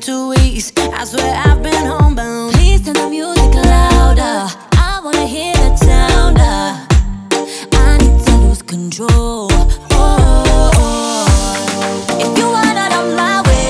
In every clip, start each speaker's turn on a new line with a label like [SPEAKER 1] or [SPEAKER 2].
[SPEAKER 1] 2 weeks. I swear I've been homebound.
[SPEAKER 2] Please turn the music louder. I wanna hear the sounder. I need to lose control. If you are not on my way,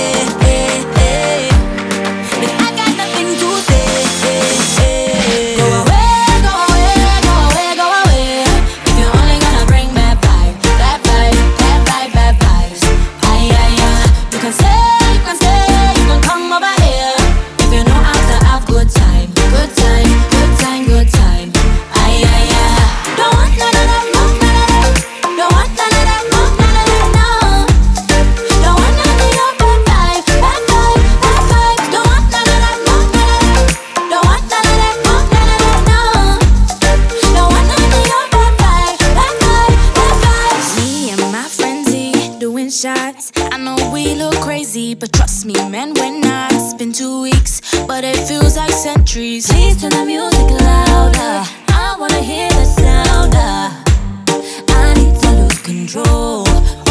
[SPEAKER 2] then I got nothing to say. Go away, go away, go away, go away. If you're only gonna bring bad vibes, bad vibes, bad vibes, bad vibes. Ay, ay, ay. You can stay, you can stay, you can come over here. If you know how to have good time, good time, good time, good time. Ay, ay, ay. Don't want none of that, no, none of that. Don't want none of that, no, none of that, no. Don't want none of your bad vibes, bad vibes, bad vibes. Don't want none of that, no, none of that. Don't want none of that, no, none of that, no. Don't want none of your bad vibes, bad vibes, bad vibes.
[SPEAKER 1] Me and my frenzy doing shots. I know we look crazy, but trust me, man, we're not. It's been 2 weeks, but it feels like centuries.
[SPEAKER 2] Please turn the music louder. I wanna hear the sounder. I need to lose control.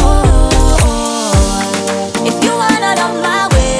[SPEAKER 2] If you are not on my way,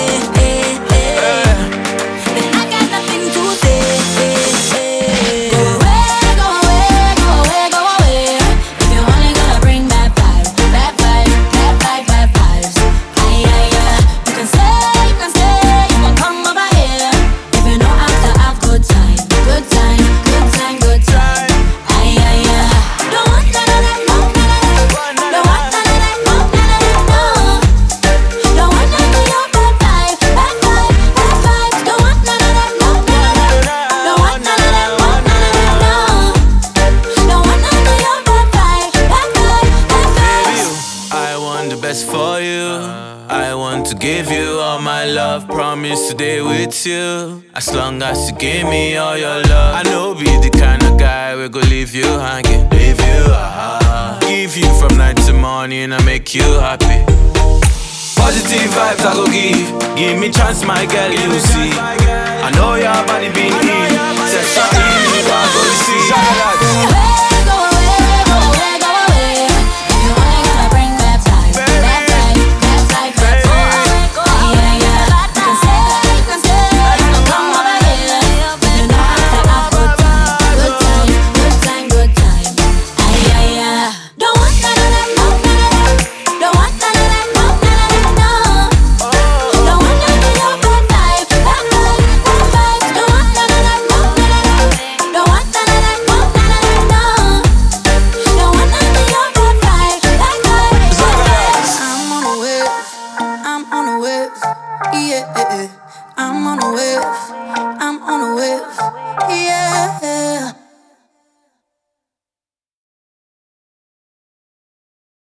[SPEAKER 2] then I got nothing to say. Go away, go away, go away, go away. If you're only gonna bring bad vibes, bad vibes, bad vibes, bad vibes. Ay, ay, ay. You can stay, you can stay, you can come over here. If you know how to have good time, good time, good time, good time. Ay, ay, ay. Don't want none of that, no, none of that. Don't want none of that, no, none of that, no. Don't want none of your bad vibes, bad vibes, bad vibes. Don't want none of that, no, none of that. Don't want none of that, no, none of that, no. Don't want none of your bad vibes, bad vibes, bad vibes.
[SPEAKER 3] I want the best for you. I want to give you all my love. Promise to stay with you as long as you give me all your love. I know be the kind of guy we go leave you hanging, leave you give you from night to morning and make you happy. Positive vibes I go give me chance, my girl, you see. I know your body been in. Say something you want go see.
[SPEAKER 2] Go away, go away, go away. If you only gonna bring bad vibes, bad vibes, bad vibes, bad vibes. Yeah, yeah. You can stay, you can stay, you can come over here. You know how to have good time, good time, good time, good time. Ay, ay, ay. Don't want none of that, no, none of that. Don't want none of that, no, none of that, no. Don't want none of your bad vibes, bad vibes, bad vibes. Don't want none of that, no, none of that. Don't want none of that, no, none of that, no. Don't want none of your bad vibes, bad vibes, bad vibes.
[SPEAKER 1] I'm on a wave, I'm on a wave, yeah. I'm on a wave, I'm on a wave, yeah.